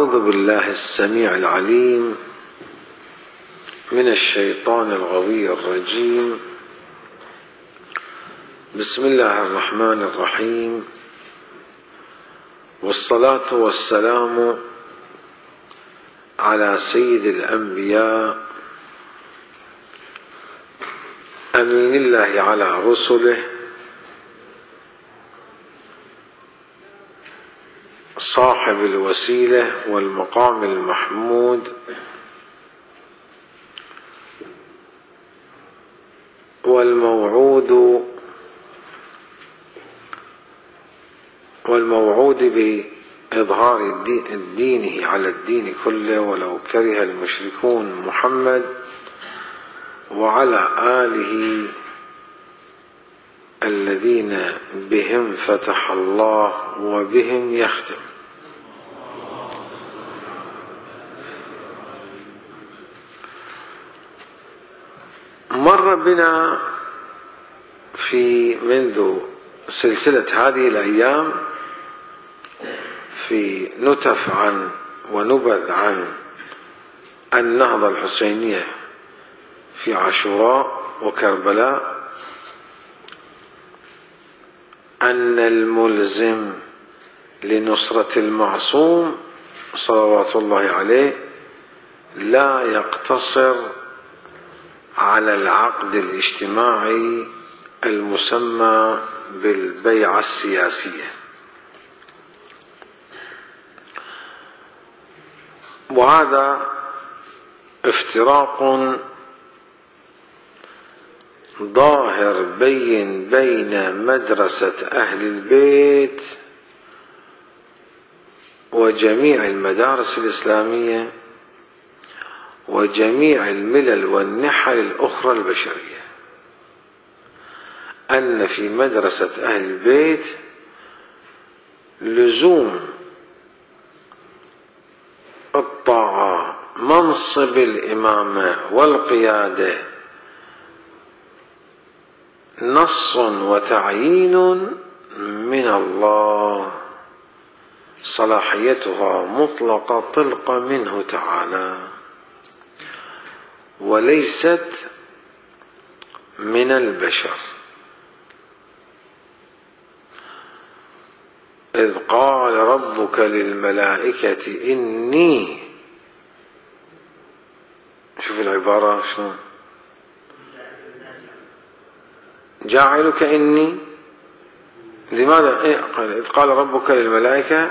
أعوذ بالله السميع العليم من الشيطان الغوي الرجيم. بسم الله الرحمن الرحيم، والصلاة والسلام على سيد الأنبياء أمين الله على رسله، صاحب الوسيلة والمقام المحمود، والموعود بإظهار دينه على الدين كله ولو كره المشركون، محمد وعلى آله الذين بهم فتح الله وبهم يختم. مر بنا منذ سلسلة هذه الأيام في نتف عن ونبذ عن النهضة الحسينية في عاشوراء وكربلاء، أن الملزم لنصرة المعصوم صلوات الله عليه لا يقتصر على العقد الاجتماعي المسمى بالبيعة السياسية، وهذا افتراق ظاهر بين مدرسة أهل البيت وجميع المدارس الإسلامية وجميع الملل والنحل الأخرى البشرية، أن في مدرسة أهل البيت لزوم الطاعة، منصب الإمامة والقيادة نص وتعيين من الله، صلاحيتها مطلقة طلق منه تعالى، وليست من البشر. إذ قال ربك للملائكة إني، شوف العبارة شلون، جاعلك إني، لماذا إذ قال ربك للملائكة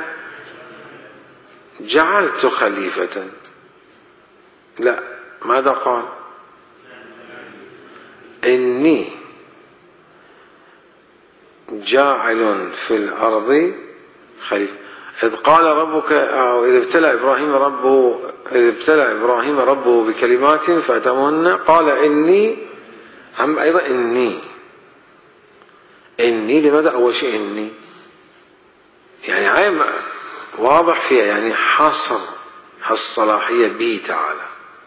جعلت خليفة، لا، ماذا قال؟ إني جاعل في الأرض خليفة. إذ قال ربك، أو إذ ابتلى إبراهيم ربه بكلمات فأتمهن قال إني، هم أيضا إني لماذا؟ أول شيء إني يعني عام واضح فيها، يعني حصر الصلاحية به تعالى.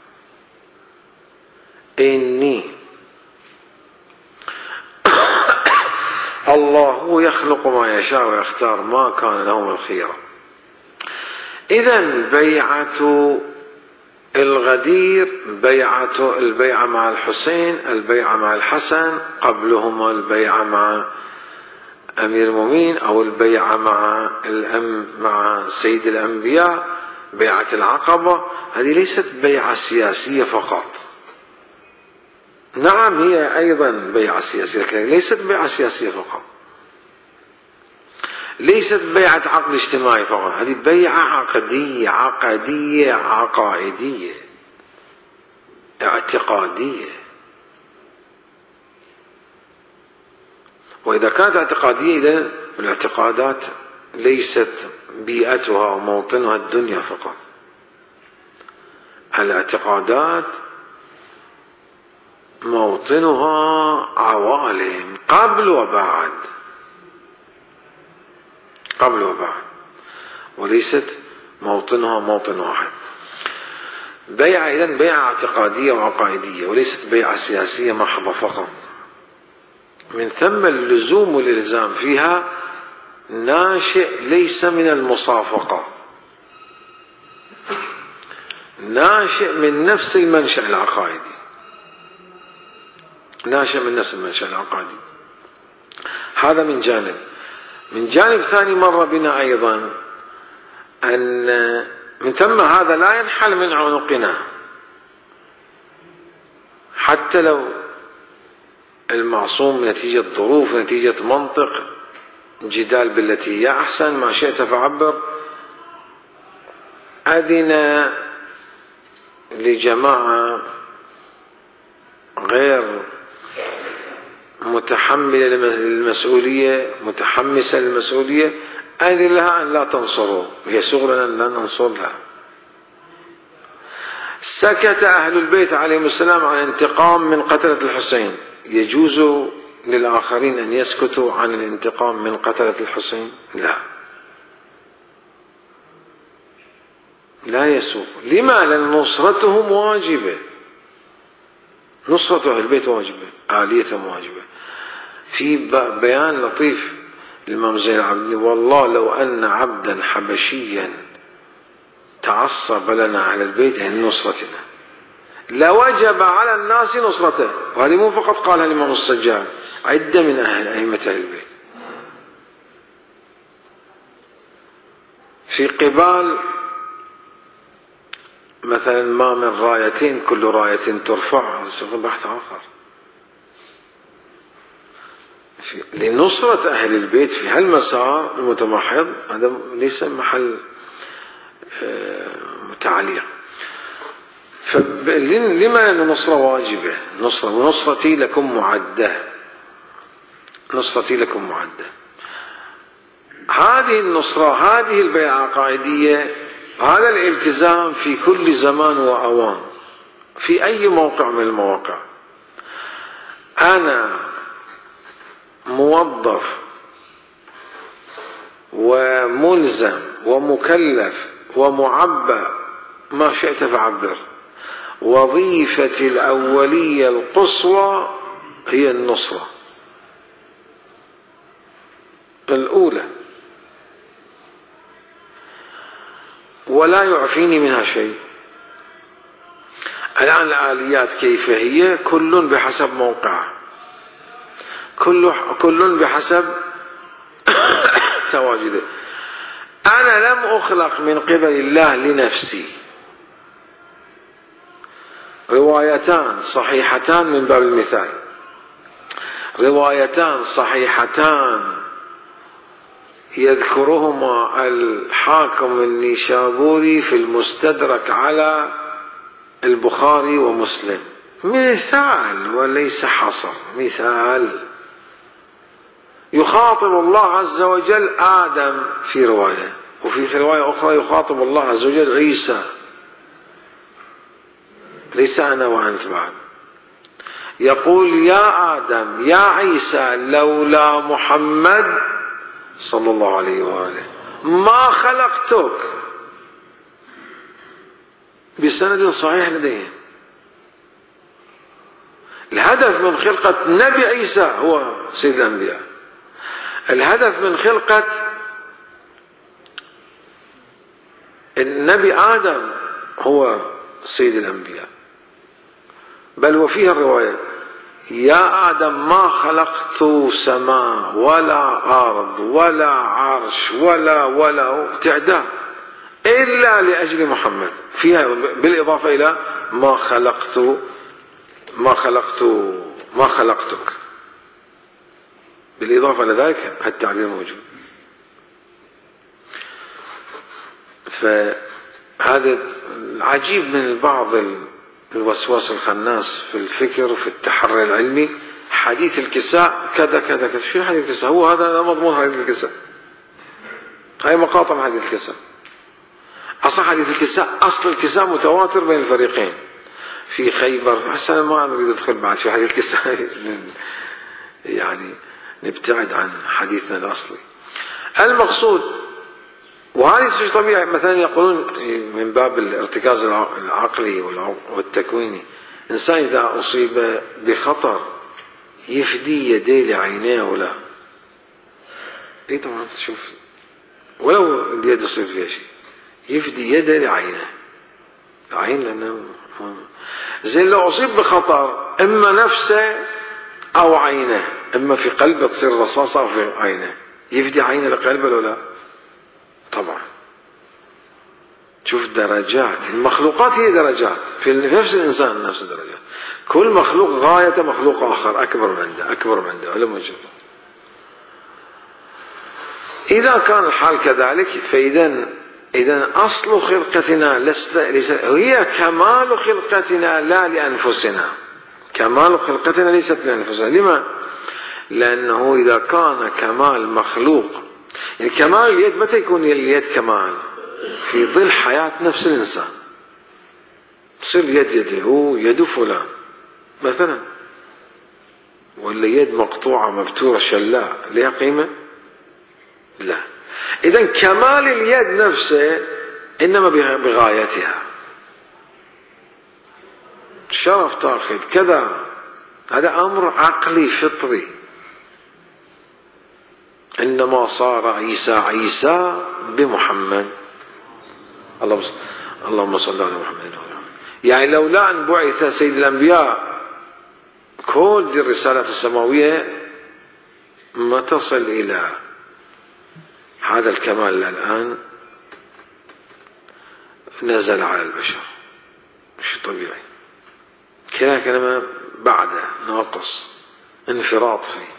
إني الله يخلق ما يشاء ويختار، ما كان لهم الخيرة. إذن بيعة الغدير، البيعة مع الحسين، البيعة مع الحسن، قبلهما البيعة مع أمير المؤمنين، أو البيعة مع سيد الأنبياء، بيعة العقبة، هذه ليست بيعة سياسية فقط. نعم هي أيضا بيعة سياسية، لكن ليست بيعة سياسية فقط، ليست بيعة عقد اجتماعي فقط، هذه بيعة عقدية عقائدية اعتقادية. وإذا كانت اعتقادية، إذن الاعتقادات ليست بيئتها وموطنها الدنيا فقط، الاعتقادات موطنها عوالم قبل وبعد، وليست موطنها موطن واحد. بيعة إذن بيعة اعتقادية وعقائدية، وليست بيعة سياسية محضة فقط. من ثم اللزوم والإلزام فيها ناشئ ليس من المصافقة، ناشئ من نفس المنشأ العقائدي، ناشئ من نفس المنشأ العقائدي. هذا من جانب. من جانب ثاني مر بنا أيضا أن من ثم هذا لا ينحل من عنقنا، حتى لو المعصوم نتيجة ظروف، نتيجة منطق، جدال بالتي هي أحسن، ما شئت فعبر، أذن لجماعة غير متحملة للمسؤولية، متحمسة للمسؤولية، أذن لها أن لا تنصروا، يسوغ لنا أن لا ننصر لها. سكت أهل البيت عليهم السلام عن الانتقام من قتلة الحسين، يجوز للآخرين أن يسكتوا عن الانتقام من قتلة الحسين؟ لا، لا يسوغ. لما؟ لأن نصرتهم واجبة، نصرة أهل البيت واجبة، آليتهم واجبة. في بيان لطيف للإمام زين العابدين: والله لو أن عبدا حبشيا تعصب لنا على البيت عن نصرتنا لوجب على الناس نصرته. وهذه مو فقط قالها الإمام السجاد، عدة من أئمة أهل البيت. في قبال مثلا ما من رايتين كل راية ترفع، بحث آخر. لنصرة أهل البيت في هالمسار المتمحض هذا ليس محل تعليق. لما؟ لأن النصرة واجبة، نصرة، ونصرتي لكم معدة، نصرتي لكم معدة. هذه النصرة، هذه البيعة العقائدية، هذا الالتزام في كل زمان وأوان، في أي موقع من المواقع. أنا موظف وملزم ومكلف ومعبأ، ما شئت فعبر. وظيفتي الأولية القصوى هي النصرة الأولى، ولا يعفيني منها شيء. الآن الآليات كيف هي؟ كل بحسب موقعه، كل بحسب تواجده. أنا لم أخلق من قبل الله لنفسي. روايتان صحيحتان من باب المثال، روايتان صحيحتان يذكرهما الحاكم النيشابوري في المستدرك على البخاري ومسلم، مثال وليس حصر، مثال. يخاطب الله عز وجل آدم في رواية، وفي رواية أخرى يخاطب الله عز وجل عيسى، ليس أنا وأنت بعد. يقول: يا آدم يا عيسى لولا محمد صلى الله عليه وآله ما خلقتك، بسند صحيح لديهم. الهدف من خلقة نبي عيسى هو سيد الأنبياء، الهدف من خلقة النبي آدم هو سيد الأنبياء. بل وفيها الرواية: يا آدم ما خلقت سماء ولا أرض ولا عرش ولا تعداد إلا لأجل محمد، فيها بالإضافة إلى ما خلقتك، بالإضافة لذلك التعبير موجود. فهذا العجيب من بعض الوسواس الخناس في الفكر وفي التحري العلمي. حديث الكساء كذا كذا كذا، شو حديث الكساء؟ هو هذا مضمون حديث الكساء، هاي مقاطع حديث الكساء. أصل حديث الكساء، أصل الكساء متواتر بين الفريقين في خيبر. حسنا ما نريد ندخل بعد في حديث الكساء، يعني نبتعد عن حديثنا الأصلي. المقصود، وهذه شيء طبيعي. مثلا يقولون من باب الارتكاز العقلي والتكويني، إنسان إذا أصيب بخطر يفدي يديه لعينيه ولا إيه؟ طبعا شوف، ولو اليد يصيب فيها شيء يفدي يده لعينه، عين لأنه زين لو أصيب بخطر إما نفسه أو عينه، إما في قلبه تصير رصاصة أو في عينه، يفدي عينه لقلبه ولا لا؟ طبعا. شوف درجات المخلوقات، هي درجات في نفس الإنسان، نفس الدرجات. كل مخلوق غاية مخلوق آخر أكبر من ده، أكبر من ده، ولا موجود. إذا كان الحال كذلك إذا أصل خلقتنا هي كمال خلقتنا لا لأنفسنا. كمال خلقتنا ليست لأنفسنا. لما؟ لأنه إذا كان كمال مخلوق، يعني كمال اليد متى يكون اليد كمال؟ في ظل حياة نفس الإنسان. تصير يد فلان مثلا، ولا يد مقطوعة مبتورة شلاء، لها قيمة؟ لا. إذن كمال اليد نفسه إنما بغايتها. شرف تأخذ كذا، هذا أمر عقلي فطري. إنما صار عيسى بمحمد. اللهم صل على محمد. يعني لولا أن بعث سيد الأنبياء كل دي الرسالات السماوية ما تصل إلى هذا الكمال الآن نزل على البشر. مش طبيعي. كلمة بعده ناقص، انفراط فيه.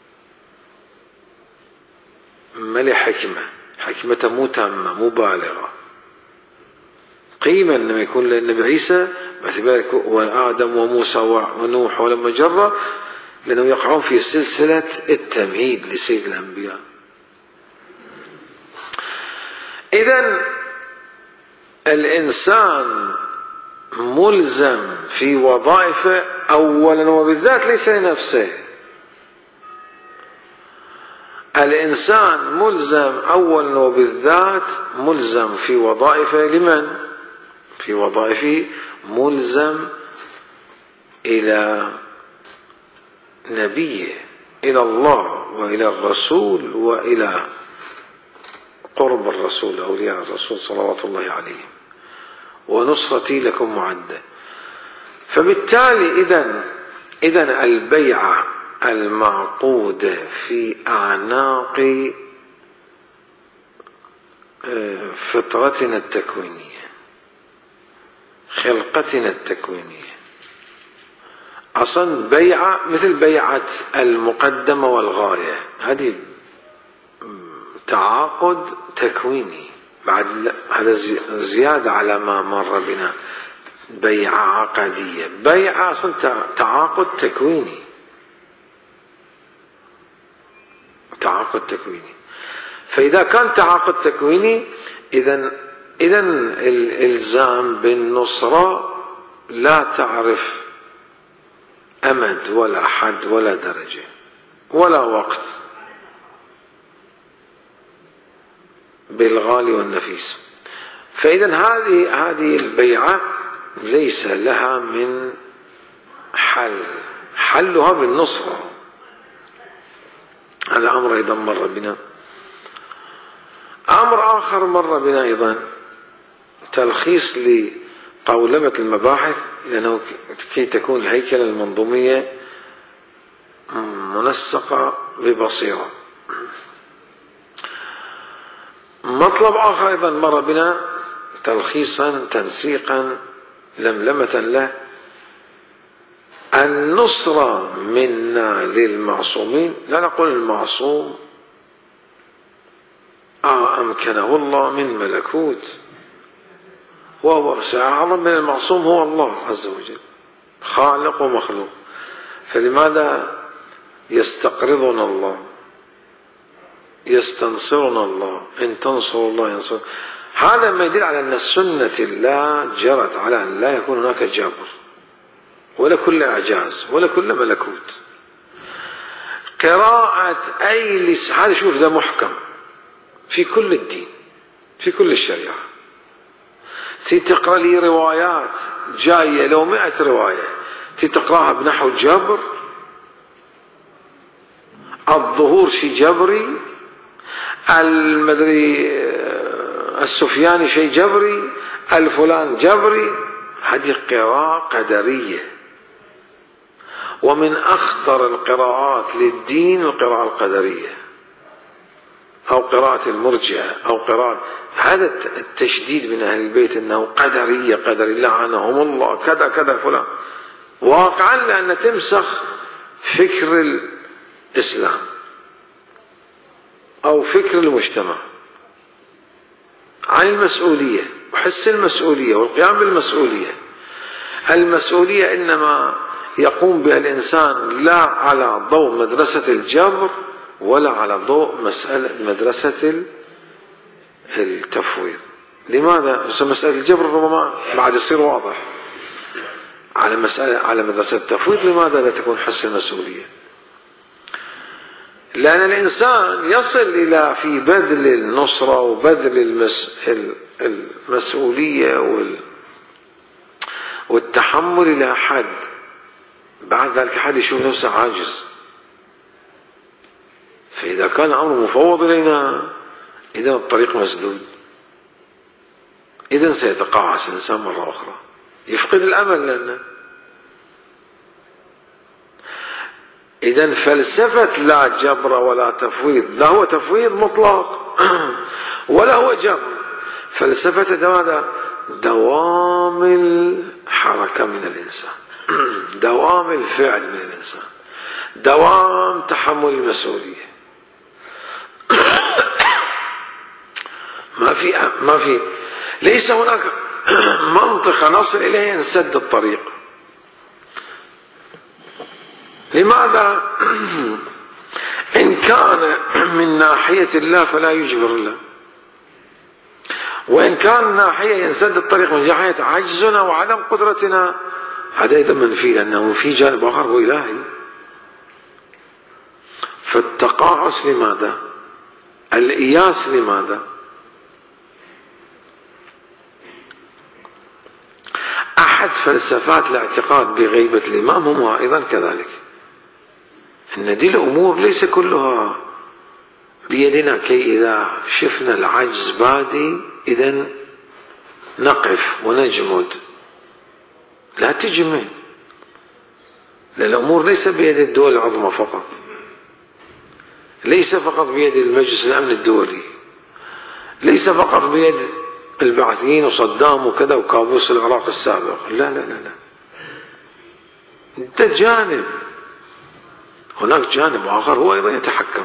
ما له حكمته مو تامة مو بالغة. قيمة إنما يكون للنبي عيسى باعتبار وآدم وموسى ونوح ولما جرى، لأنهم يقعون في سلسلة التمهيد لسيد الأنبياء. إذن الإنسان ملزم في وظائفه أولا وبالذات، ليس لنفسه. الإنسان ملزم أولا وبالذات، ملزم في وظائفه. لمن؟ في وظائفه ملزم إلى نبيه، إلى الله وإلى الرسول وإلى قرب الرسول، أولياء الرسول صلوات الله عليهم، ونصرتي لكم معدة. فبالتالي إذن البيعة المعقودة في أعناق فطرتنا التكوينية، خلقتنا التكوينية، أصلا بيعة مثل بيعة المقدمة والغاية. هذه تعاقد تكويني. بعد هذا زيادة على ما مر بنا. بيعة عقدية، بيعة أصلا تعاقد تكويني. تعاقد تكويني. فإذا كان تعاقد تكويني، إذن الإلزام بالنصرة لا تعرف أمد ولا حد ولا درجة ولا وقت، بالغالي والنفيس. فإذن هذه البيعة ليس لها من حلها بالنصرة. هذا أمر أيضا مر بنا. أمر آخر مر بنا أيضا، تلخيص لقولبة المباحث، لأنه كي تكون الهيكلة المنظومية منسقة ببصيرة. مطلب آخر أيضا مر بنا، تلخيصا تنسيقا لملمة له، النصرة منا للمعصومين. لا نقول المعصوم أمكنه الله من ملكوت، وهو أعظم من المعصوم هو الله عز وجل، خالق ومخلوق. فلماذا يستقرضنا الله، يستنصرنا الله؟ إن تنصروا الله ينصر. هذا ما يدل على أن سنة الله جرت على أن لا يكون هناك جبر ولا كل إعجاز ولا كل ملكوت. قراءة أي هذا شوف ده محكم في كل الدين، في كل الشريعة. تقرأ لي روايات جاية لو 100 رواية تقرأها بنحو جبر، الظهور شيء جبري، المدري السفياني شيء جبري، الفلان جبري، هذه قراءة قدرية. ومن أخطر القراءات للدين القراءة القدرية، أو قراءة المرجئة، أو قراءة هذا التشديد من أهل البيت أنه قدرية قدري لعنهم الله كذا كذا فلان، واقعا لأن تمسخ فكر الإسلام أو فكر المجتمع عن المسؤولية وحس المسؤولية والقيام بالمسؤولية. المسؤولية إنما يقوم بها الإنسان لا على ضوء مدرسة الجبر ولا على ضوء مدرسة التفويض. لماذا؟ مسألة الجبر ربما بعد يصير واضح. على مدرسة التفويض لماذا لا تكون حس المسؤولية؟ لأن الإنسان يصل إلى في بذل النصرة وبذل المسؤولية والتحمل إلى حد، بعد ذلك حد يشوف نفسه عاجز. فإذا كان الأمر مفوض إلينا إذن الطريق مسدود، إذن سيتقاعس الإنسان مرة أخرى، يفقد الأمل. لأنه إذن فلسفة لا جبر ولا تفويض، لا هو تفويض مطلق ولا هو جبر. فلسفة ماذا؟ دوام الحركة من الإنسان، دوام الفعل من الإنسان، دوام تحمل المسؤولية. ما في ليس هناك منطقة نصل إليها نسد الطريق. لماذا؟ إن كان من ناحية الله فلا يجبر الله، وإن كان ناحية ينسد الطريق من ناحية عجزنا وعدم قدرتنا، هذا أيضا منفي، لأنه في جانب آخر هو إلهي. فالتقاعس لماذا؟ الإياس لماذا؟ أحد فلسفات الاعتقاد بغيبة الإمام هم أيضا كذلك، أن دي الأمور ليس كلها بيدنا، كي إذا شفنا العجز بادي إذن نقف ونجمد. لا تجمد، لأن الأمور ليس بيد الدول العظمى فقط، ليس فقط بيد المجلس الأمن الدولي، ليس فقط بيد البعثيين وصدام وكذا وكابوس العراق السابق. لا لا لا لا، أنت جانب، هناك جانب آخر هو أيضا يتحكم.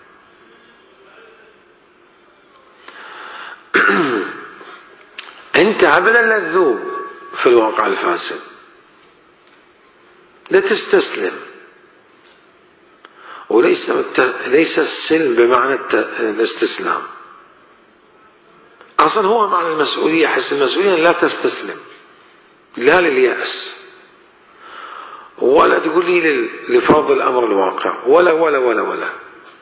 أنت أبدا لا تذوب في الواقع الفاسد، لا تستسلم. وليس السلم بمعنى الاستسلام، أصلا هو معنى المسؤولية. حس المسؤولية لا تستسلم، لا لليأس، ولا تقول لي لفرض الأمر الواقع، ولا ولا ولا ولا.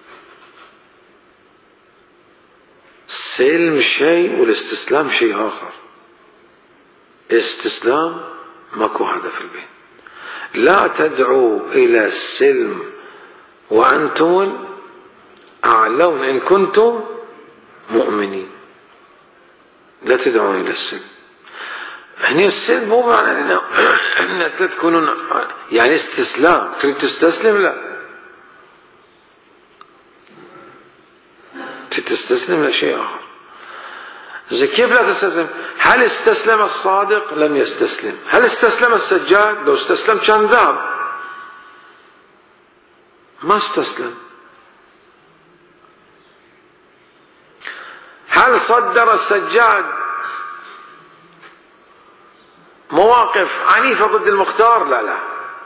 السلم شيء والاستسلام شيء آخر. استسلام ماكو هذا في البين. لا تدعوا إلى السلم وأنتم أعلون إن كنتم مؤمنين. لا تدعون إلى السلم. هنا السلم مو معنى أن لا تكونون يعني استسلام، تريد تستسلم؟ لا، تريد تستسلم لشيء آخر. زي كيف لا تستسلم؟ هل استسلم الصادق؟ لم يستسلم. هل استسلم السجاد؟ لو استسلم كان ذهب، ما استسلم. هل صدر السجاد مواقف عنيفة ضد المختار؟ لا لا.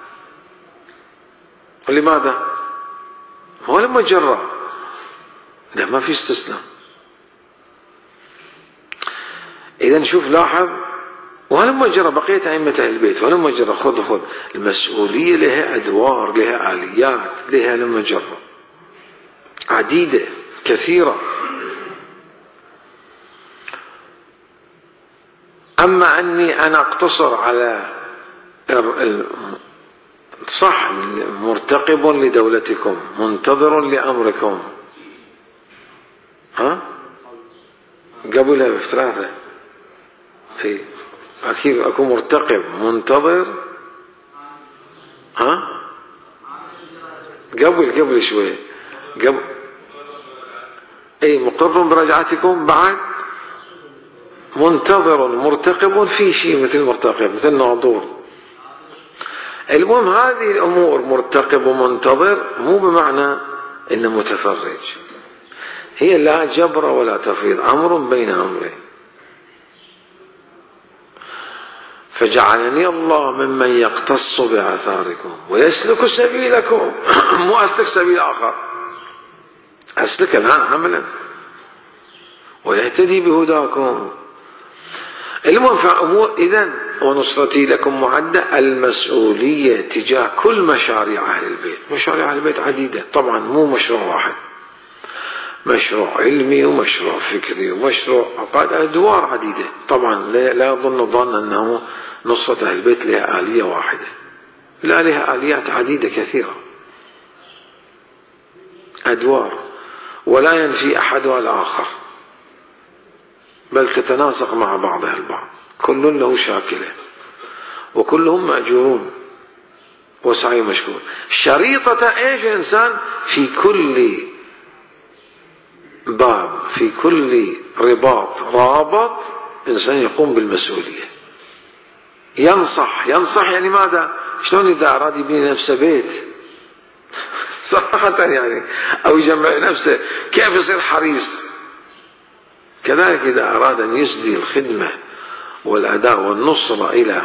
لماذا؟ هو لما جرى، لا، ما في استسلام. إذا شوف لاحظ، ولما جرى بقية أئمة أهل البيت، ولما جرى خذ المسؤولية لها أدوار، لها آليات، لها لما جرى عديدة كثيرة. أما أني أنا أقتصر على صح مرتقب لدولتكم منتظر لأمركم، ها قبلها بثلاثة اي اكيد اكون مرتقب منتظر. ها قبل شوي قبل اي مقر برجعتكم، بعد منتظر مرتقب، في شيء مثل مرتقب مثل ناظور. المهم هذه الامور مرتقب ومنتظر مو بمعنى انه متفرج، هي لا جبر ولا تفويض، امر بين امرين. فجعلني الله ممن يقتص بعثاركم ويسلك سبيلكم مو اسلك سبيل اخر، اسلك الان عملا ويهتدي بهداكم. المهم فأمور إذن ونصرتي لكم معدة. المسؤولية تجاه كل مشاريع أهل البيت، مشاريع أهل البيت عديدة طبعا، مو مشروع واحد، مشروع علمي ومشروع فكري ومشروع عقاد، أدوار عديدة طبعا. لا يظن ظن أنه نصرة أهل البيت لها آلية واحدة، لا، لها آليات عديدة كثيرة، أدوار، ولا ينفي أحدها الآخر، بل تتناسق مع بعضها البعض، كل له شاكله وكلهم مأجورون وسعي مشكور. شريطة ايش الانسان؟ في كل باب، في كل رابط انسان يقوم بالمسؤولية، ينصح يعني ماذا؟ شلون اذا اراد يبني نفسه بيت صراحة يعني، او يجمع نفسه كيف يصير حريص، كذلك إذا أراد أن يسدي الخدمة والأداء والنصرة إلى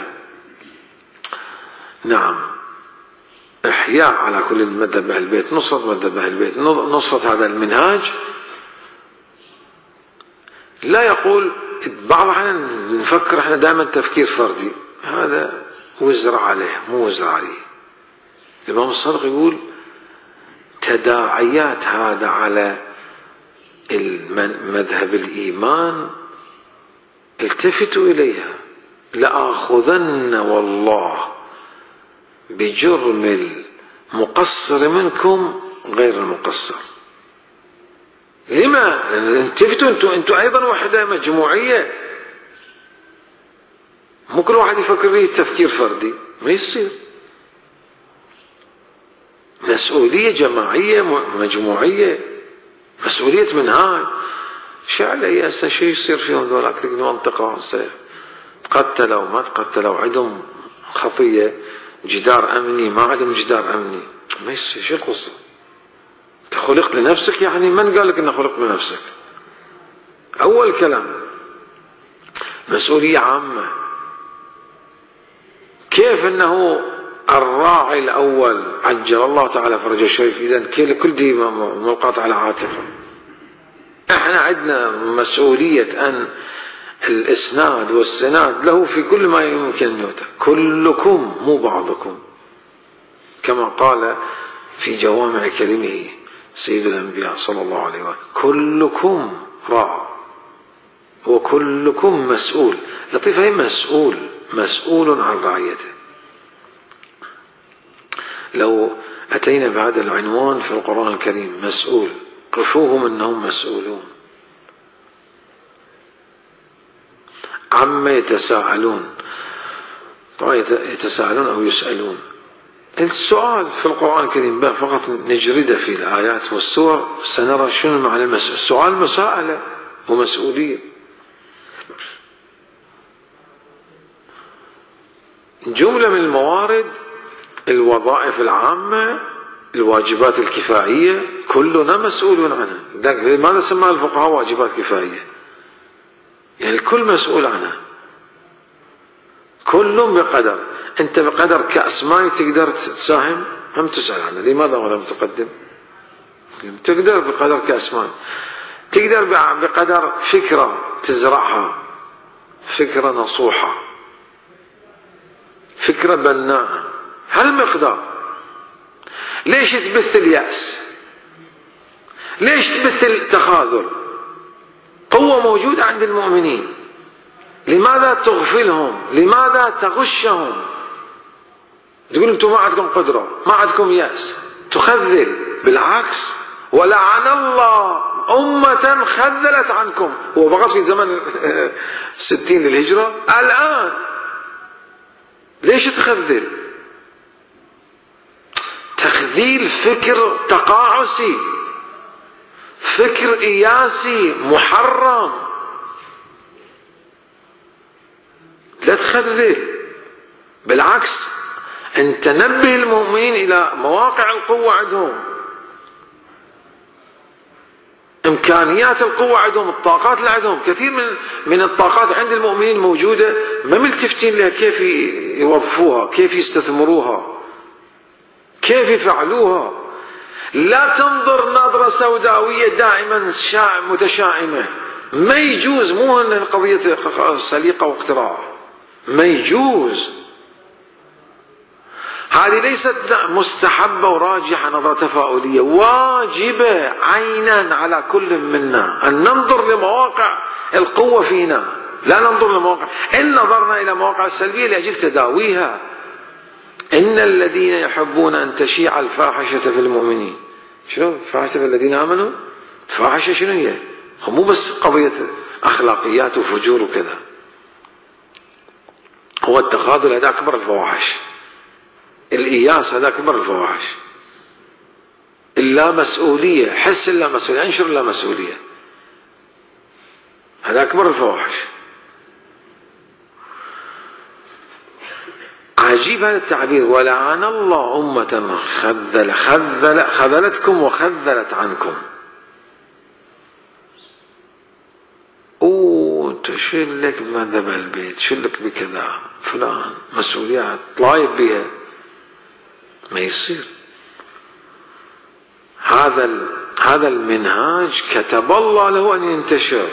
إحياء على كل مذهب أهل البيت، نصرة مذهب أهل البيت، نصرة هذا المنهاج، لا يقول بعض الأحيان نفكر احنا دائما تفكير فردي، هذا وزر عليه مو وزر عليه. الإمام الصادق يقول تداعيات هذا على مذهب الإيمان التفتوا إليها، لآخذن والله بجرم المقصر منكم غير المقصر. لما؟ التفتوا انتوا أيضا وحدة مجموعية، مو كل واحد يفكر ليه تفكير فردي، ما يصير. مسؤولية جماعية مجموعية، مسؤولية منهاج. شعلة شو يصير فيهم ذولاك؟ تقول منطقة تقتلوا ما تقتلوا، عندهم خطية، جدار أمني ما عندهم جدار أمني، ما يصير. شو القصة؟ أنت خلقت لنفسك يعني؟ من قال لك أنك خلقت لنفسك؟ أول كلام مسؤولية عامة. كيف أنه الراعي الأول عجل الله تعالى فرجه الشريف، إذن كل دي ملقاة على عاتقه. احنا عندنا مسؤولية أن الإسناد والسناد له في كل ما يمكن أن يؤتى، كلكم مو بعضكم، كما قال في جوامع كلمه سيد الأنبياء صلى الله عليه وسلم: كلكم راع وكلكم مسؤول. لطيفة، هي مسؤول عن رعيته. لو أتينا بهذا العنوان في القرآن الكريم، مسؤول، قفوهم أنهم مسؤولون. عما يتساءلون، طبعا يتساءلون أو يسألون. السؤال في القرآن الكريم فقط نجرده في الآيات والسور، سنرى شنو معنى السؤال. مساءلة ومسؤولية. جملة من الموارد، الوظائف العامة، الواجبات الكفائية، كلنا مسؤول عنها. لماذا سمى الفقهاء واجبات كفائية؟ يعني الكل مسؤول عنها، كلهم بقدر. انت بقدر كأس ماء تقدر تساهم، هم تسأل عنها لماذا ولم تقدم؟ تقدر بقدر كأس ماء، تقدر بقدر فكرة تزرعها، فكرة نصوحة، فكرة بناءة، هالمقدار. ليش تبث اليأس؟ ليش تبث التخاذل؟ قوة موجودة عند المؤمنين، لماذا تغفلهم؟ لماذا تغشهم؟ تقول انتم ما عندكم قدرة، ما عندكم يأس، تخذل. بالعكس، ولعن الله أمة خذلت عنكم. هو فقط في زمن 60 للهجرة. الآن ليش تخذل؟ تخذيل فكر تقاعسي، فكر إياسي محرم. لا تخذل، بالعكس أنت نبه المؤمنين إلى مواقع القوة عندهم، إمكانيات القوة عندهم، الطاقات اللي عندهم. كثير من الطاقات عند المؤمنين موجودة ما ملتفتين لها، كيف يوظفوها، كيف يستثمروها، كيف يفعلوها. لا تنظر نظرة سوداوية دائما متشائمة، ما يجوز. مو أن القضية سليقة واقتراع، ما يجوز. هذه ليست مستحبة وراجحة نظرة تفاؤلية، واجبة عينا على كل منا أن ننظر لمواقع القوة فينا، لا ننظر لمواقع. إن نظرنا إلى مواقع السلبية لأجل تداويها. إن الذين يحبون أن تشيع الفاحشة في المؤمنين. شنو الفاحشة في الذين آمنوا؟ الفاحشة شنو هي؟ مو بس قضية أخلاقيات وفجور وكذا، هو التخاذل هذا أكبر الفواحش، الإياس هذا أكبر الفواحش، اللامسؤولية، حس اللامسؤولية، أنشر اللامسؤولية، هذا أكبر الفواحش. عجيب هذا التعبير، ولعن الله أمة خذلتكم وخذلت عنكم. أنت شو لك بمذهب البيت، شو لك بكذا فلان، مسؤوليات طلايب بها، ما يصير. هذا المنهاج كتب الله له أن ينتشر،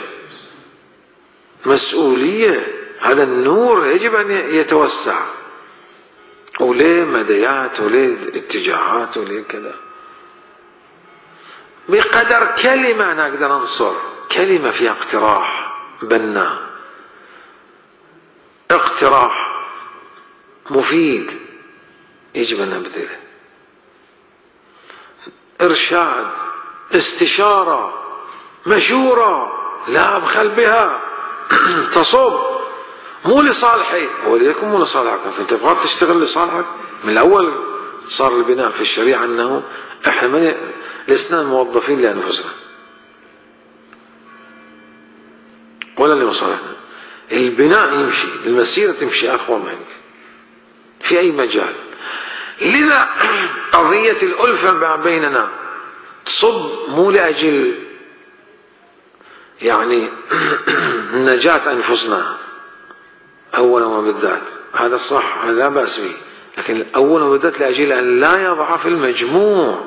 مسؤولية، هذا النور يجب أن يتوسع، وليه مديات وليه اتجاهات وليه كذا. بقدر كلمة نقدر ننصر، كلمة فيها اقتراح بناء، اقتراح مفيد يجب أن نبذله، إرشاد، استشارة، مشورة، لا أبخل بها، تصب، مو لصالحي وليكن مو لصالحك. فأنت تبغى تشتغل لصالحك. من الأول صار البناء في الشريعة أنه إحنا لسنا موظفين لأنفسنا ولا لمصالحنا. البناء يمشي، المسيرة تمشي أقوى منك في أي مجال. لذا قضية الألفة ما بيننا تصب مو لأجل يعني نجاة أنفسنا أولا وبالذات، هذا صح، هذا لا بأس به، لكن أولا وبالذات لأجل أن لا يضعف المجموع.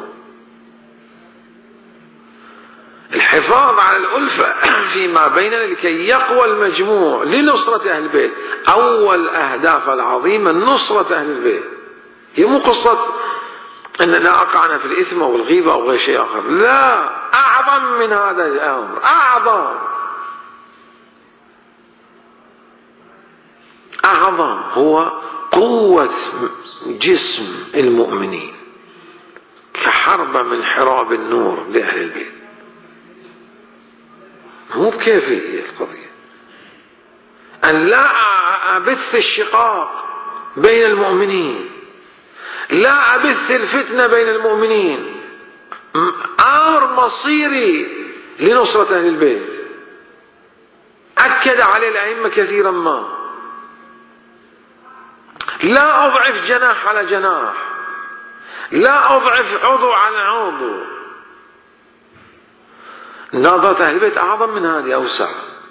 الحفاظ على الألفة فيما بيننا لكي يقوى المجموع لنصرة أهل البيت. أول أهداف العظيمة نصرة أهل البيت، هي مو قصة أننا أقعنا في الإثم أو الغيبة أو غير شيء آخر، لا، أعظم من هذا الأمر، أعظم هو قوة جسم المؤمنين كحربة من حراب النور لأهل البيت. مو بكيفية القضية أن لا أبث الشقاق بين المؤمنين، لا أبث الفتنة بين المؤمنين، أمر مصيري لنصرة أهل البيت أكد عليه الأئمة كثيرا ما. لا أضعف جناح على جناح، لا أضعف عضو على عضو. نهضة أهل البيت أعظم من هذه، أوسع.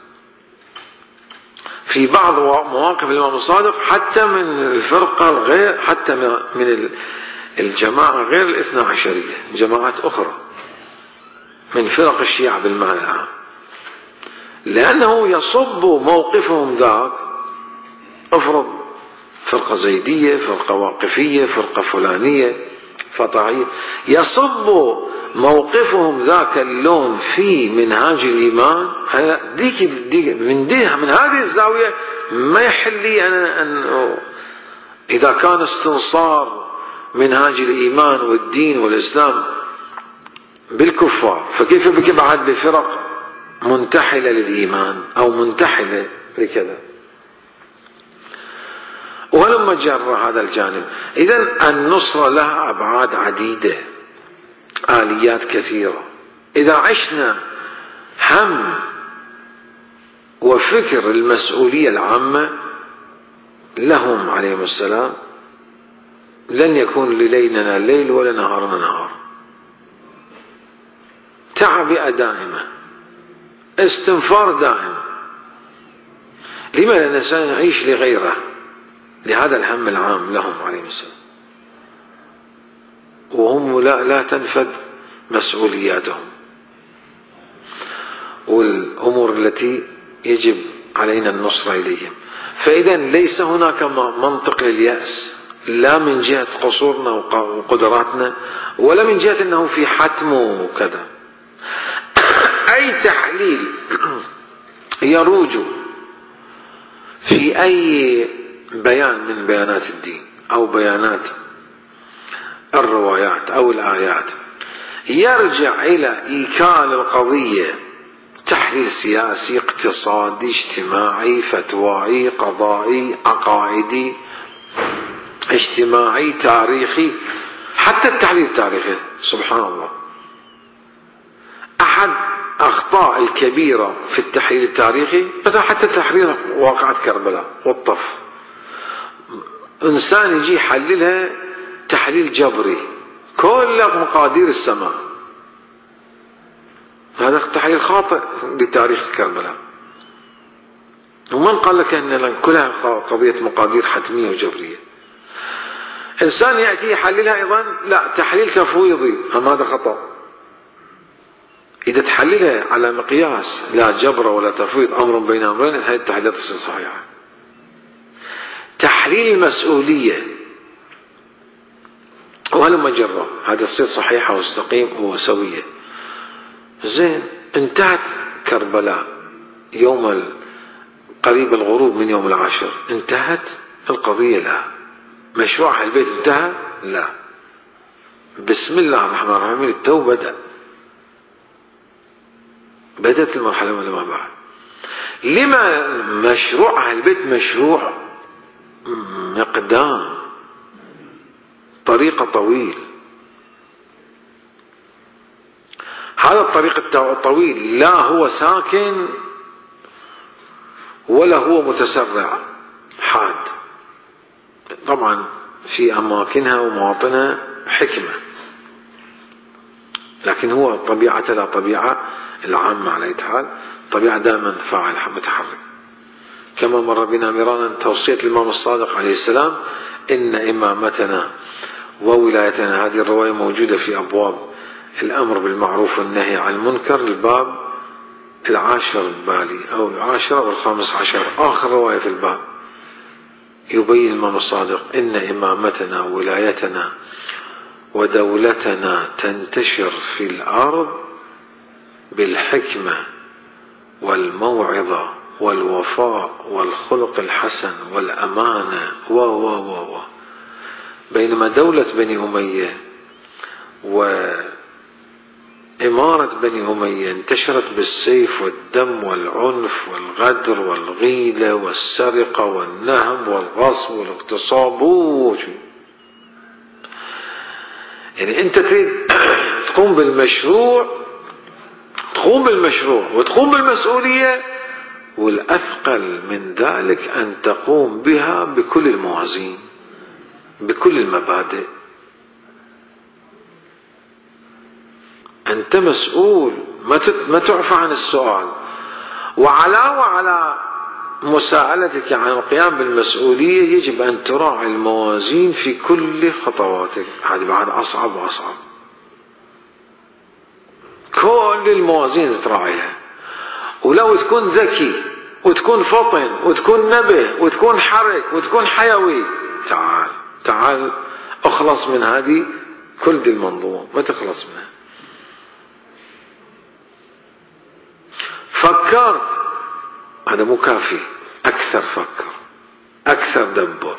في بعض مواقف الإمام الصادق حتى من الفرقة الغير، حتى من الجماعة غير الاثنى عشرية، جماعات أخرى من فرق الشيعة بالمعنى العام، لأنه يصب موقفهم ذاك. افرض فرقة زيدية، فرقة واقفية، فرقة فلانية، فطعية، يصب موقفهم ذاك اللون في منهاج الإيمان. من هذه الزاوية ما يحل لي أن إذا كان استنصار منهاج الإيمان والدين والإسلام بالكفار، فكيف بك بعد بفرق منتحلة للإيمان أو منتحلة لكذا؟ ولما جر هذا الجانب. إذن النصرة لها أبعاد عديدة، آليات كثيرة. إذا عشنا هم وفكر المسؤولية العامة لهم عليهم السلام، لن يكون لليلنا ليل ولا نهارنا نهار. تعبئة دائمة، استنفار دائم. لما؟ لأن الإنسان يعيش لغيره، لهذا الهم العام لهم عليهم السلام، وهم لا تنفذ مسؤولياتهم والأمور التي يجب علينا النصرة إليهم. فإذا ليس هناك منطق لليأس، لا من جهة قصورنا وقدراتنا، ولا من جهة أنه في حتم وكذا. أي تحليل يروج في أي بيان من بيانات الدين أو بيانات الروايات أو الآيات يرجع إلى إيكال القضية، تحليل سياسي، اقتصادي، اجتماعي، فتوائي، قضائي، عقائدي، اجتماعي، تاريخي، حتى التحليل التاريخي. سبحان الله، أحد أخطاء الكبيرة في التحليل التاريخي مثلا حتى تحليل واقعة كربلاء والطف، إنسان يجي يحللها تحليل جبري كل مقادير السماء، هذا تحليل خاطئ لتاريخ كربلاء. ومن قال لك أن كلها قضية مقادير حتمية وجبرية؟ إنسان يأتي يحللها أيضا لا، تحليل تفويضي، هذا خطأ. إذا تحللها على مقياس لا جبر ولا تفويض، أمر بين أمرين، هذه التحليلات الصحيحة. تحليل المسؤولية وهلما جرى، هذا الصيغة صحيحة واستقيم وسوية. زين، انتهت كربلاء يوم قريب الغروب من يوم 10، انتهت القضية؟ لا. مشروع البيت انتهى؟ لا. بسم الله الرحمن الرحيم، التو بدأت المرحلة ولا ما بعد. لما مشروع البيت مشروع مقدام، طريقة طويل. هذا الطريق الطويل لا هو ساكن ولا هو متسرع حاد، طبعا في أماكنها ومواطنها حكمة، لكن هو طبيعة لا طبيعة العامة على أي حال، طبيعة دائما فاعل متحرك. كما مر بنا مرارا توصية الإمام الصادق عليه السلام: إن إمامتنا وولايتنا. هذه الرواية موجودة في أبواب الأمر بالمعروف والنهي عن المنكر، الباب 10 بالي أو 10 أو 15، آخر رواية في الباب. يبين الإمام الصادق: إن إمامتنا وولايتنا ودولتنا تنتشر في الأرض بالحكمة والموعظة والوفاء والخلق الحسن والأمانة بينما دولة بني أمية وإمارة بني أمية انتشرت بالسيف والدم والعنف والغدر والغيلة والسرقة والنهب والغصب والاغتصاب. يعني أنت تريد تقوم بالمشروع وتقوم بالمسؤولية، والأثقل من ذلك أن تقوم بها بكل الموازين، بكل المبادئ. أنت مسؤول، ما تعفى عن السؤال. وعلاوة على مساءلتك عن القيام بالمسؤولية يجب أن تراعي الموازين في كل خطواتك. هذه بعد أصعب وأصعب، كل الموازين تراعيها. ولو تكون ذكي وتكون فطن وتكون نبه وتكون حرك وتكون حيوي، تعال اخلص من هذه كل دي المنظومة، ما تخلص منها. فكرت، هذا مو كافي، أكثر فكر، أكثر دبر،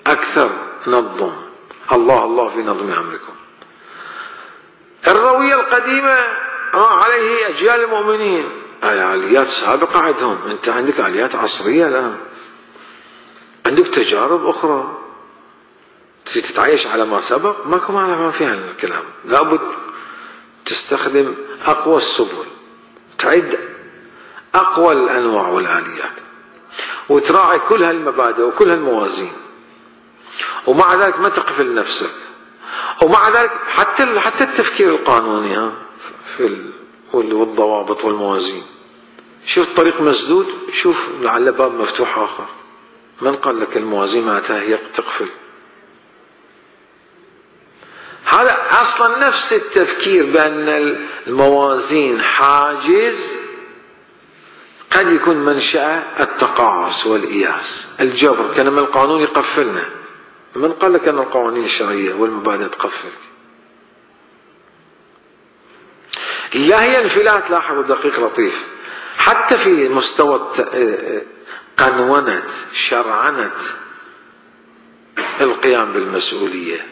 أكثر نظم. الله في نظم أمركم. الروية القديمة عليه أجيال المؤمنين، آليات سابقة عندهم، أنت عندك آليات عصرية الآن، عندك تجارب أخرى، تتعايش على ما سبق، ماكو معنى ما فيها الكلام. لابد تستخدم أقوى السبل، تعد أقوى الأنواع والآليات، وتراعي كل هالمبادئ وكل هالموازين، ومع ذلك ما تقفل نفسك، ومع ذلك حتى التفكير القانوني والضوابط والموازين، شوف الطريق مسدود، شوف لعل باب مفتوح آخر. من قال لك الموازين معناتها هي تقفل؟ هذا أصلا نفس التفكير بأن الموازين حاجز قد يكون منشأ التقاعس والإياس، الجبر، كان من القانون يقفلنا. من قال لك أن القوانين الشرعية والمبادئ تقفل؟ لا هي انفلات. لاحظوا دقيق لطيف، حتى في مستوى قنونة شرعنة القيام بالمسؤولية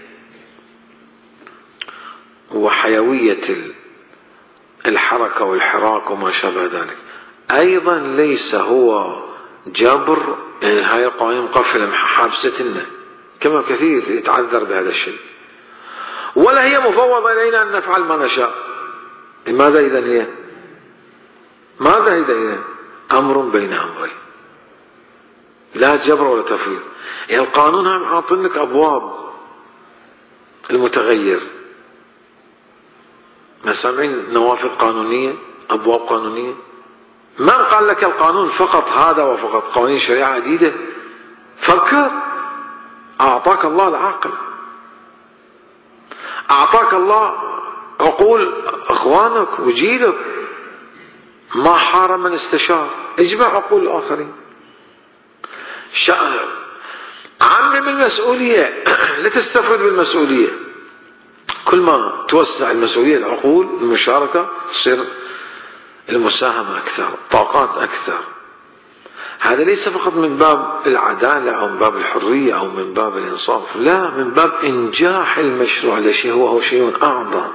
وحيوية الحركة والحراك وما شابه ذلك، أيضا ليس هو جبر. يعني هاي القوانين مقفلة حابستنا، كما كثير يتعذر بهذا الشيء، ولا هي مفوضة إلينا أن نفعل ما نشاء. ماذا إذن هي؟ ماذا إذن؟ أمر بين أمرين، لا جبر ولا تفويض. يعني القانون هم عاطن لك أبواب المتغير، ما سامعين نوافذ قانونية، أبواب قانونية. من قال لك القانون فقط هذا وفقط؟ قوانين شريعة عديدة. فكر، أعطاك الله العقل، أعطاك الله عقول إخوانك وجيلك، ما حار من استشار، اجمع عقول الآخرين. عمم المسؤولية، لا تستفرد بالمسؤولية. كل ما توسع المسؤولية، العقول، المشاركة، تصير المساهمة أكثر، طاقات أكثر. هذا ليس فقط من باب العدالة أو من باب الحرية أو من باب الإنصاف، لا، من باب إنجاح المشروع الذي هو شيء أعظم،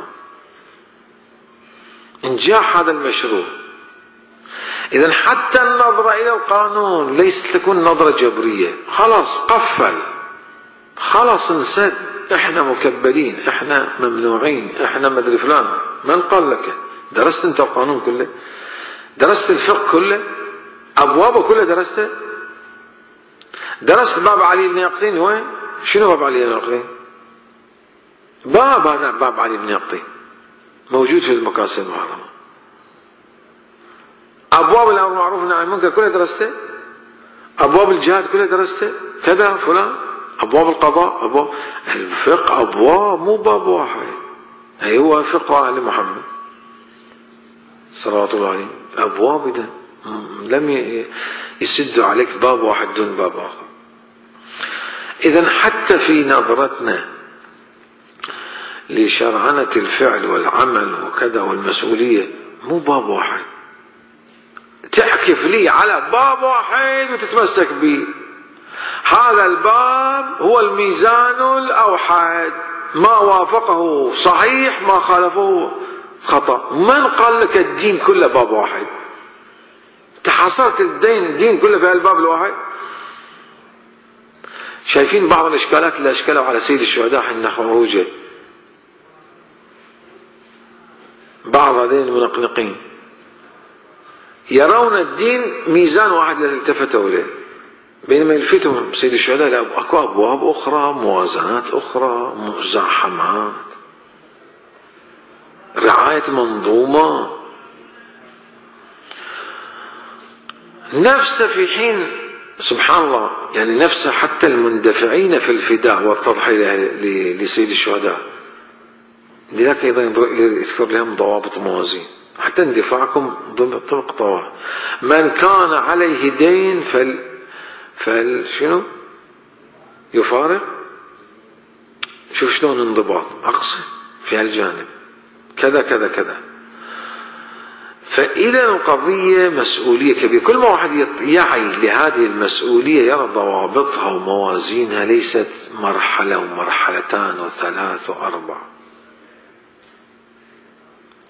إنجاح هذا المشروع. إذن حتى النظرة إلى القانون ليست تكون نظرة جبرية، خلاص قفل، خلاص انسد، احنا مكبلين، احنا ممنوعين، احنا مدري فلان. من قال لك؟ درست انت القانون كله؟ درست الفقه كله؟ أبوابه كله درسته؟ درست باب علي بن يقطين؟ وين؟ شنو باب علي بن يقطين؟ هذا باب علي بن يقطين موجود في المقاصد المحرمة. أبواب الأمر بالمعروف والنهي عن المنكر كلها درسته؟ أبواب الجهاد كلها درسته؟ كذا فلان. أبواب القضاء، أبواب الفقه، أبواب، مو باب واحد. أي هو فقه أهل محمد صلوات الله عليه، أبواب إذا لم يسدوا عليك باب واحد دون باب آخر. إذن حتى في نظرتنا لشرعنة الفعل والعمل وكذا والمسؤولية، مو باب واحد تحكف لي على باب واحد وتتمسك به. هذا الباب هو الميزان الأوحد، ما وافقه صحيح، ما خالفه خطأ. من قال لك الدين كله باب واحد؟ تحصرت الدين كله في هالباب الواحد. شايفين بعض الإشكالات اللي أشكلوا على سيد الشهداء حين خروجه، بعض هذين المنقنقين يرون الدين ميزان واحد لا التفتوا إليه، بينما يلفتهم سيد الشهداء لا، أكو أبواب أخرى، موازنات أخرى، مزاحمات، رعاية منظومة. نفسه في حين سبحان الله، يعني نفسه حتى المندفعين في الفداء والتضحية لسيد الشهداء، لذلك أيضا يذكر لهم ضوابط موازين، حتى اندفاعكم طبق طواع. من كان عليه دين شنو يفارق. شوف شلون انضباط أقصى في هالجانب، كذا كذا كذا. فإذا القضية مسؤولية كبيرة، كل ما واحد يعي لهذه المسؤولية يرى ضوابطها وموازينها، ليست مرحلة ومرحلتان وثلاث وأربع.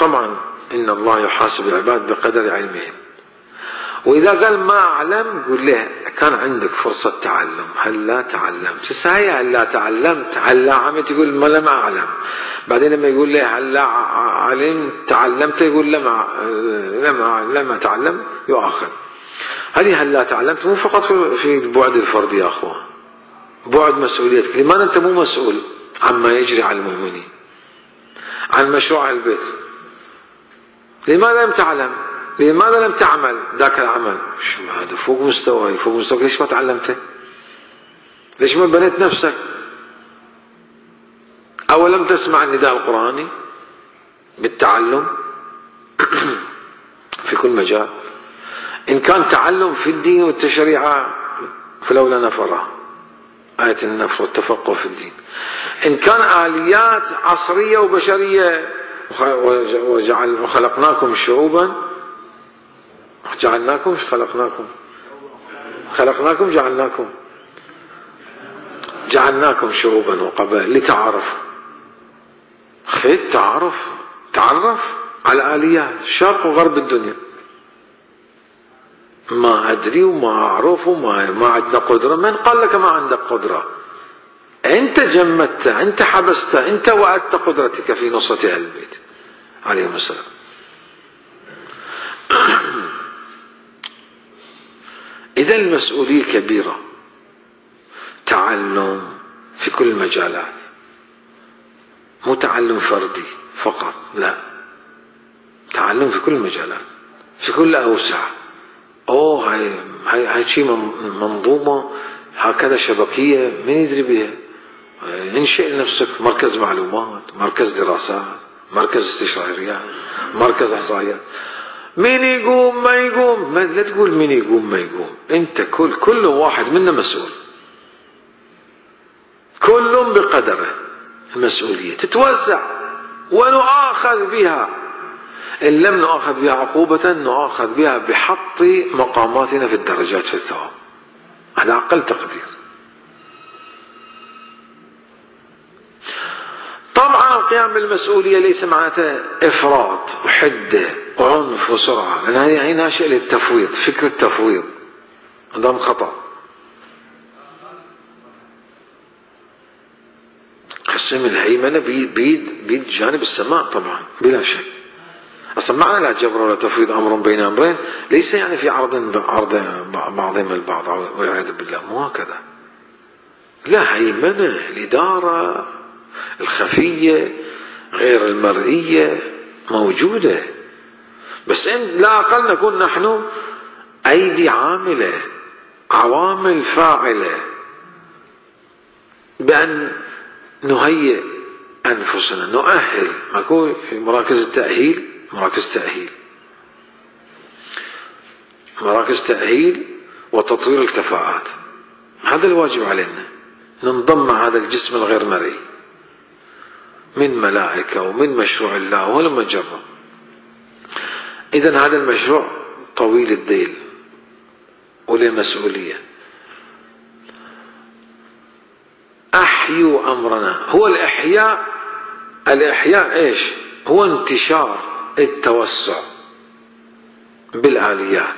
طبعا إن الله يحاسب العباد بقدر علمهم. وإذا قال ما أعلم قل له كان عندك فرصة تعلم، هل لا تعلمت؟ هي هل لا تعلمت، هل لا عملت، يقول ما لم أعلم. بعدين لما يقول له هل لا علمت تعلمت، يقول لما تعلم يؤاخذ. هذه هل لا تعلمت مو فقط في البعد الفردي يا أخوان، بعد مسؤوليتك. لماذا أنت مو مسؤول عما يجري على المؤمنين، عن مشروع البيت؟ لماذا لم تعلم؟ لماذا لم تعمل ذاك العمل؟ شو هذا فوق مستواي، فوق مستواك. ليش ما تعلمته؟ ليش ما بنيت نفسك؟ أو لم تسمع النداء القرآني بالتعلم في كل مجال؟ إن كان تعلم في الدين والتشريع فلولا نفر، آية النفر والتفقه في الدين. إن كان آليات عصرية وبشرية، وخلقناكم شعوبا جعلناكم، خلقناكم جعلناكم شعوبا وقبائل لتعارفوا. خير تعرف على آليات شرق وغرب الدنيا. ما أدري وما أعرف وما عندنا قدرة. من قال لك ما عندك قدرة؟ أنت جمدت، أنت حبست، أنت وأدت قدرتك في نصرة أهل البيت عليهم السلام. إذا المسؤولية كبيرة. تعلم في كل المجالات، مو تعلم فردي فقط، لا، تعلم في كل المجالات، في كل أوسع. هاي شيء منظومة هكذا شبكية، من يدري بها؟ انشئ لنفسك مركز معلومات، مركز دراسات، مركز استشاريات، مركز إحصائيات. مين يقوم ما يقوم، لا تقول مين يقوم ما يقوم. انت كل واحد منا مسؤول، كل بقدره. المسؤولية تتوزع ونؤاخذ بها. إن لم نؤاخذ بها عقوبة نؤاخذ بها بحط مقاماتنا في الدرجات في الثواب. هذا أقل تقدير. طبعا القيام بالمسؤولية ليس معناته إفراط وحدة وعنف وسرعة، لأن هي ناشئة للتفويض، فكرة التفويض هذا خطأ. قسم الهيمنة بيد جانب السماء طبعا بلا شك. أصلا معنى لا جبر ولا تفويض أمر بين أمرين ليس يعني في عرض بعضهم البعض والعياذ بالله، مو هكذا. لا، هيمنة الإدارة الخفية غير المرئية موجودة، بس لا أقل نكون نحن أيدي عاملة، عوامل فاعلة، بأن نهيئ أنفسنا، نؤهل. ماكو مراكز التأهيل، مراكز تأهيل وتطوير الكفاءات. هذا الواجب علينا، ننضم مع هذا الجسم الغير مرئي من ملائكة ومن مشروع الله ولما جرب. إذن هذا المشروع طويل الذيل وله مسؤولية. أحيوا أمرنا. هو الإحياء إيش؟ هو انتشار التوسع بالآليات.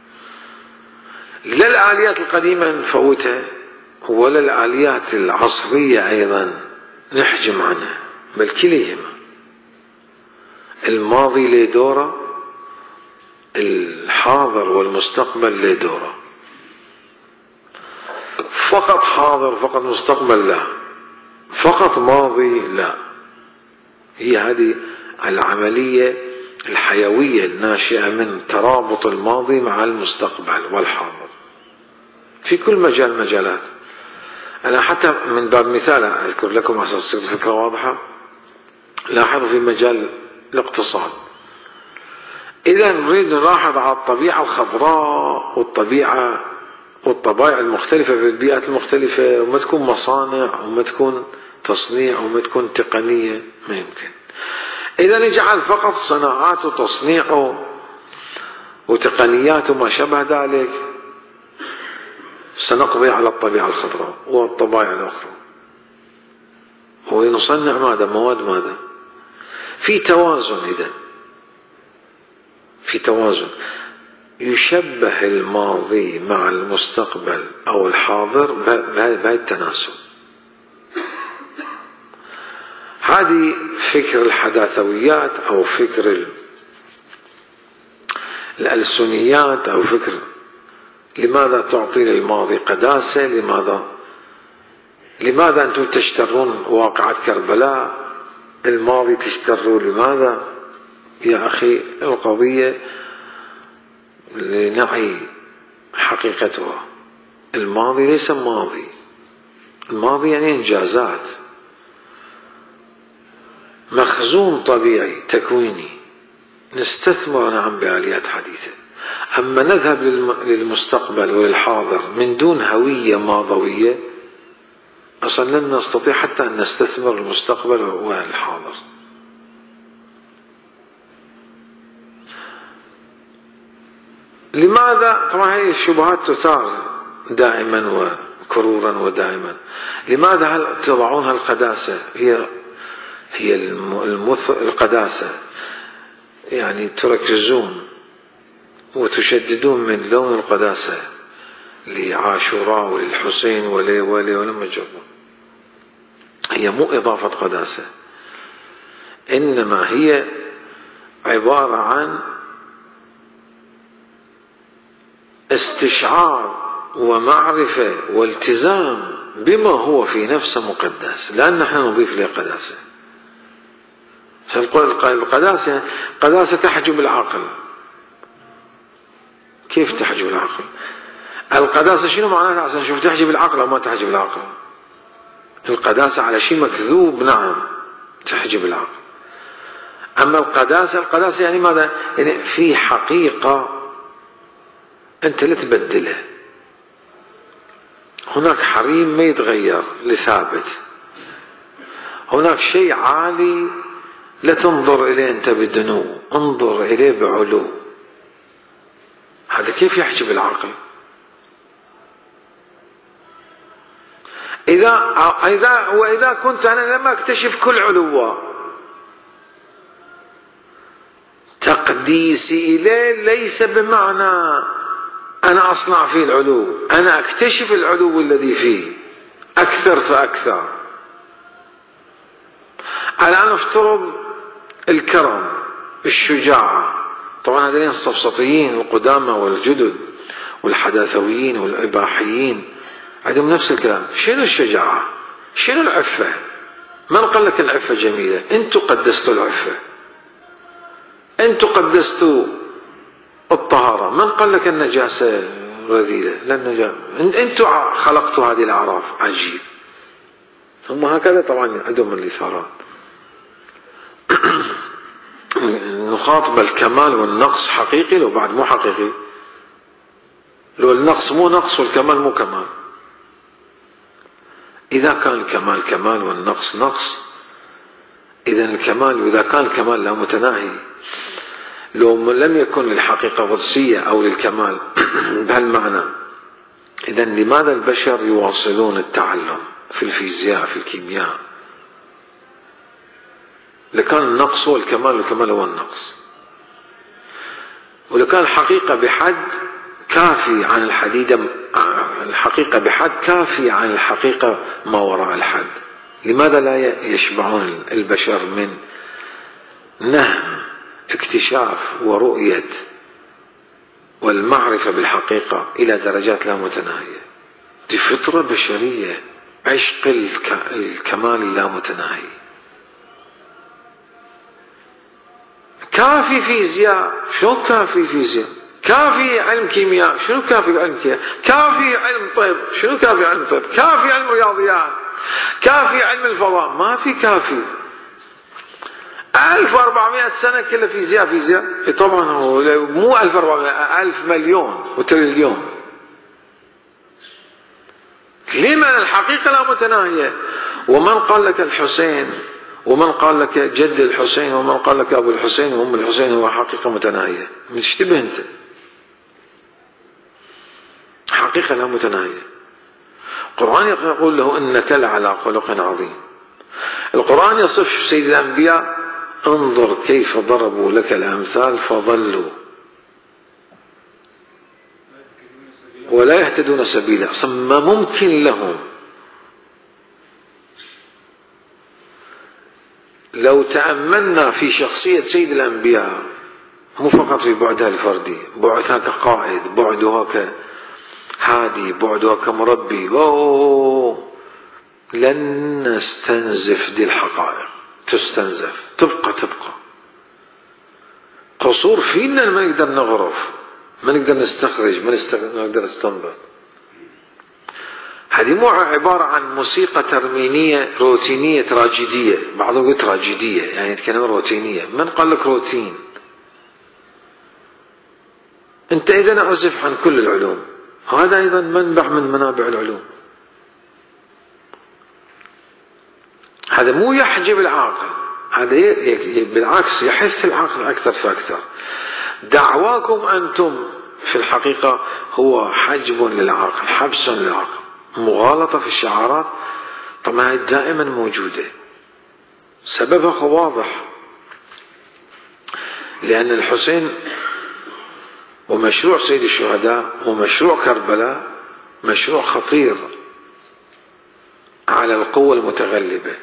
لا الآليات القديمة نفوتها ولا الآليات العصرية أيضا نحجم عنها، بل كليهما. الماضي له دوره، الحاضر والمستقبل له دوره. فقط حاضر فقط مستقبل لا، فقط ماضي لا. هي هذه العملية الحيوية الناشئة من ترابط الماضي مع المستقبل والحاضر في كل مجالات. أنا حتى من باب مثال أذكر لكم عشان تصير الفكرة واضحة. لاحظوا في مجال الاقتصاد، إذا نريد نلاحظ على الطبيعة الخضراء والطبائع المختلفة في البيئات المختلفة، وما تكون مصانع وما تكون تصنيع وما تكون تقنية، ما يمكن. إذا نجعل فقط صناعات وتصنيع وتقنيات وما شابه ذلك، سنقضي على الطبيعة الخضراء والطبائع الأخرى. ونصنع ماذا؟ مواد ماذا؟ في توازن. إذا في توازن، يشبه الماضي مع المستقبل أو الحاضر بهذا التناسب. هذه فكر الحداثويات أو فكر الألسنيات أو فكر لماذا تعطي للماضي قداسة، لماذا أنتم تشترون واقعة كربلاء، الماضي تشترون لماذا؟ يا أخي القضية لنعي حقيقتها. الماضي ليس ماضي، الماضي يعني إنجازات، مخزون طبيعي تكويني نستثمر نعم بآليات حديثة. أما نذهب للمستقبل وللحاضر من دون هوية ماضوية أصلا لن نستطيع حتى أن نستثمر المستقبل والحاضر. لماذا؟ طبعا هذه الشبهات تثار دائما وكرورا ودائما. لماذا هل تضعونها القداسة؟ هي القداسة يعني تركزون وتشددون من لون القداسة لعاشوراء وللحسين ولما جربوا. هي مو إضافة قداسة، إنما هي عبارة عن استشعار ومعرفة والتزام بما هو في نفسه مقدس، لأن نحن نضيف له قداسة. القداسة تحجب العقل. كيف تحجب العقل؟ القداسة شنو معناتها عشان نشوف تحجب العقل أو ما تحجب العقل؟ القداسة على شيء مكذوب نعم تحجب العقل. أما القداسة يعني ماذا؟ يعني في حقيقة أنت لا تبدلها، هناك حريم ما يتغير لثابت، هناك شيء عالي لا تنظر إليه أنت بدنو، انظر إليه بعلو. هذا كيف يحجب العقل؟ وإذا كنت أنا لما أكتشف كل علو تقديسي إليه ليس بمعنى أنا أصنع فيه العلو، أنا أكتشف العلو الذي فيه أكثر فأكثر. الآن افترض الكرم، الشجاعة، طبعا هذين الصفصطيين القدامى والجدد والحداثويين والإباحيين عندهم نفس الكلام. شنو الشجاعة؟ شنو العفة؟ من قال لك العفة جميلة؟ أنتوا قدستوا العفة، أنتوا قدستوا الطهارة. من قال لك النجاسة رذيلة؟ لا، أنتوا خلقتوا هذه الأعراف. عجيب. هم هكذا طبعا عندهم الإثارات. نخاطب الكمال والنقص حقيقي لو بعد مو حقيقي، لو النقص مو نقص والكمال مو كمال. إذا كان الكمال كمال والنقص نقص، إذا الكمال، وإذا كان الكمال لا متناهي، لو لم يكن للحقيقة قدسية أو للكمال بهالمعنى، إذا لماذا البشر يواصلون التعلم في الفيزياء في الكيمياء؟ لكان النقص هو الكمال والكمال هو النقص. ولكان الحقيقة بحد كافي عن الحديدة، الحقيقة بحد كافي عن الحقيقة ما وراء الحد. لماذا لا يشبعون البشر من نهم اكتشاف ورؤية والمعرفة بالحقيقة إلى درجات لا متناهية؟ دي فطرة بشرية، عشق الكمال اللامتناهي. كافي فيزياء، شو كافي فيزياء؟ كافي علم كيمياء، شنو كافي علم كيمياء؟ كافي علم طب، شنو كافي علم طب؟ كافي علم رياضيات، كافي علم الفضاء، ما في كافي. 1400 سنة كلها فيزياء. طبعا هو مو 1400، 1000 مليون وتريليون. لمن الحقيقة لا متناهية. ومن قال لك الحسين، ومن قال لك جد الحسين، ومن قال لك أبو الحسين وأم الحسين هو حقيقة متناهية؟ مشتبه أنت. حقيقة لا متناهية. القرآن يقول له إنك لعلى خلق عظيم. القرآن يصف سيد الأنبياء انظر كيف ضربوا لك الأمثال فضلوا ولا يهتدون سبيلا، أصلا ما ممكن لهم. لو تأملنا في شخصية سيد الأنبياء، مو فقط في بعدها الفردي، بعدها كقائد، بعدها كهادي، بعدها كمربي، لن نستنزف دي الحقائق، تستنزف، تبقى قصور فينا، ما نقدر نغرف، ما نقدر نستخرج، ما نقدر نستنبط. هذه مو عبارة عن موسيقى ترمينية روتينية تراجيدية، بعضهم يقول تراجيدية يعني يتكلم روتينية. من قال لك روتين؟ انت اذا اعزف عن كل العلوم، وهذا ايضا منبع من منابع العلوم. هذا مو يحجب العاقل، هذا بالعكس يحث العقل أكثر فأكثر. دعواكم أنتم في الحقيقة هو حجب للعقل، حبس للعقل، مغالطة في الشعارات. طبعا هي دائما موجودة، سببها واضح، لأن الحسين ومشروع سيد الشهداء ومشروع كربلاء مشروع خطير على القوة المتغلبة،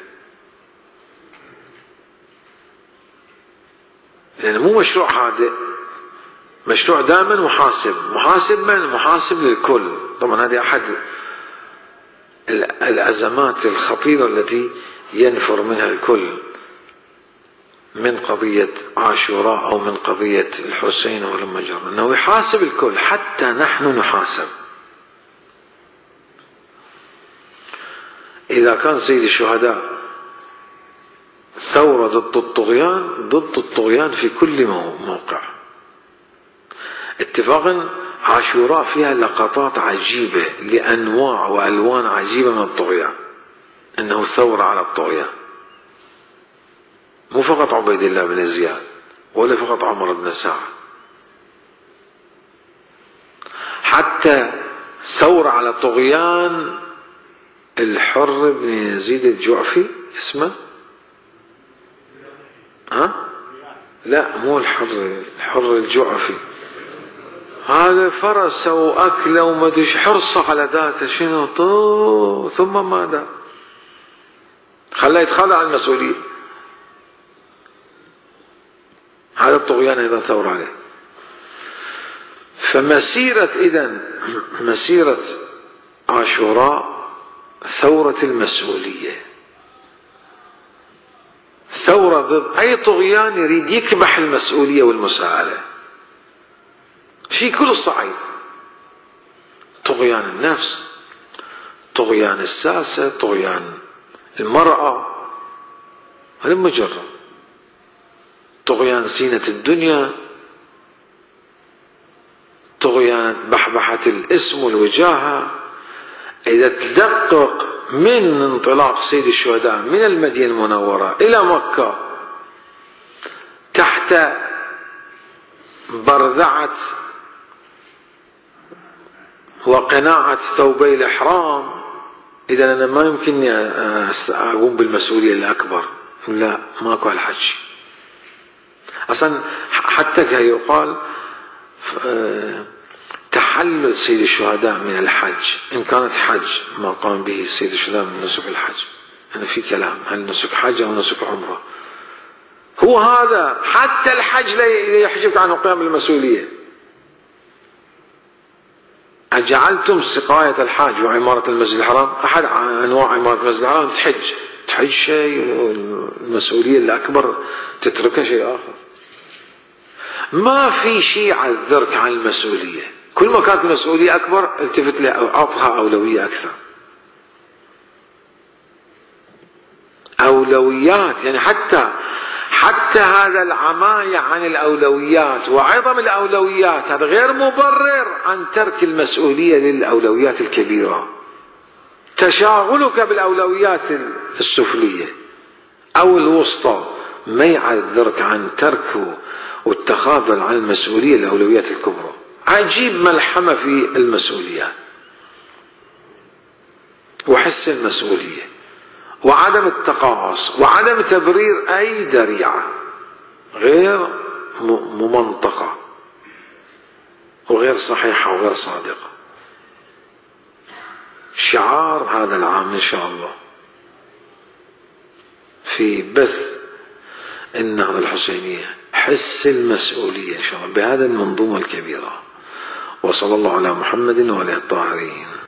لأنه مو مشروع هادئ، مشروع دائما محاسب. محاسب من؟ محاسب للكل. طبعا هذه أحد الأزمات الخطيرة التي ينفر منها الكل، من قضية عاشوراء أو من قضية الحسين أو المجر، أنه يحاسب الكل حتى نحن نحاسب. إذا كان سيد الشهداء ثورة ضد الطغيان، ضد الطغيان في كل موقع. اتفاقا عاشوراء فيها لقطات عجيبة لأنواع وألوان عجيبة من الطغيان، أنه ثورة على الطغيان، مو فقط عبيد الله بن زياد ولا فقط عمر بن سعد، حتى ثورة على طغيان الحر بن يزيد الجعفي، اسمه لا مو الحر الجعفي، هذا فرس وأكله ومدش حرصة على ذاته، شنو ثم ماذا؟ خلاه يتخلى عن المسؤولية. هذا الطغيان أيضا ثور عليه. فمسيرة إذن مسيرة عاشوراء ثورة المسؤولية، ثورة ضد أي طغيان يريد يكبح المسؤولية والمساءلة في كل الصعيد، طغيان النفس، طغيان الساسة، طغيان المرأة، هذا مجرد طغيان زينة الدنيا، طغيان بحبحة الاسم والوجاهة. إذا تدقق من انطلاق سيد الشهداء من المدينة المنورة إلى مكة تحت برذعة وقناعة ثوبي الإحرام، إذا أنا ما يمكنني أقوم بالمسؤولية الأكبر، لا ماكو الحج أصلا. حتى يقال تحلل سيد الشهداء من الحج، إن كانت حج ما قام به سيد الشهداء من نسك الحج، أنا في كلام هل نسك حج أو نسك عمرة، هو هذا. حتى الحج لا يحجبك عن القيام بالمسؤولية. أجعلتم سقاية الحاج وعمارة المسجد الحرام أحد أنواع عمارة المسجد الحرام، تحج شيء، المسؤولية الأكبر تتركها شيء آخر. ما في شيء يعذرك عن المسؤولية، كل ما كانت المسؤولية أكبر التفت لها أو أعطها أولوية أكثر. أولويات يعني حتى هذا العماية عن الأولويات وعظم الأولويات هذا غير مبرر عن ترك المسؤولية للأولويات الكبيرة. تشاغلك بالأولويات السفلية أو الوسطى ما يعذرك عن ترك والتخاذل عن المسؤولية للأولويات الكبرى. عجيب ملحمة في المسؤوليات وحس المسؤولية وعدم التقاعس وعدم تبرير أي ذريعة غير ممنطقة وغير صحيحة وغير صادقة. شعار هذا العام إن شاء الله في بث النهضة الحسينية، حس المسؤولية إن شاء الله بهذه المنظومة الكبيرة. وصلى الله على محمد وآله الطاهرين.